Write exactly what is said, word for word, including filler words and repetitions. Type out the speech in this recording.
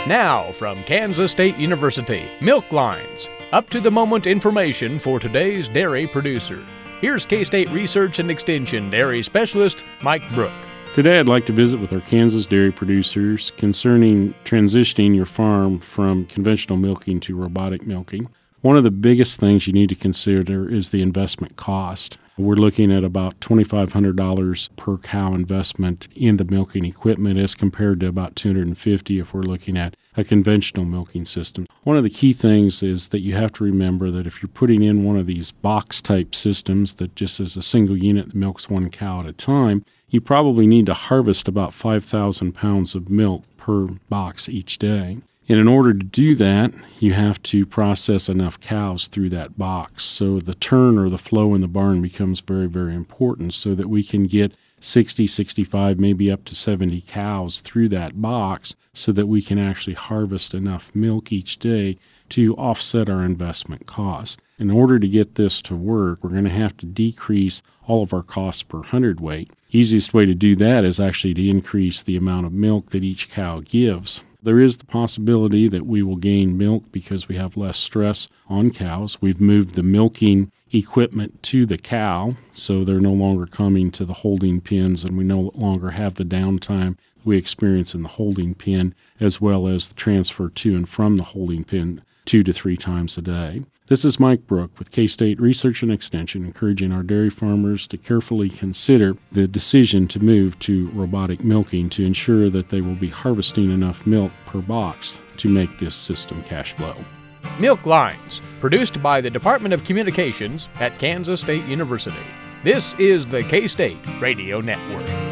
Now, from Kansas State University, Milk Lines, up-to-the-moment information for today's dairy producer. Here's K-State Research and Extension Dairy Specialist Mike Brook. Today I'd like to visit with our Kansas dairy producers concerning transitioning your farm from conventional milking to robotic milking. One of the biggest things you need to consider is the investment cost. We're looking at about twenty-five hundred dollars per cow investment in the milking equipment as compared to about two hundred fifty dollars if we're looking at a conventional milking system. One of the key things is that you have to remember that if you're putting in one of these box-type systems that just is a single unit that milks one cow at a time, you probably need to harvest about five thousand pounds of milk per box each day. And in order to do that, you have to process enough cows through that box. So the turn or the flow in the barn becomes very, very important so that we can get sixty, sixty-five, maybe up to seventy cows through that box so that we can actually harvest enough milk each day to offset our investment costs. In order to get this to work, we're going to have to decrease all of our costs per hundredweight. Easiest way to do that is actually to increase the amount of milk that each cow gives. There is the possibility that we will gain milk because we have less stress on cows. We've moved the milking equipment to the cow, so they're no longer coming to the holding pens, and we no longer have the downtime we experience in the holding pen, as well as the transfer to and from the holding pen two to three times a day. This is Mike Brook with K-State Research and Extension, encouraging our dairy farmers to carefully consider the decision to move to robotic milking to ensure that they will be harvesting enough milk per box to make this system cash flow. Milk Lines, produced by the Department of Communications at Kansas State University. This is the K-State Radio Network.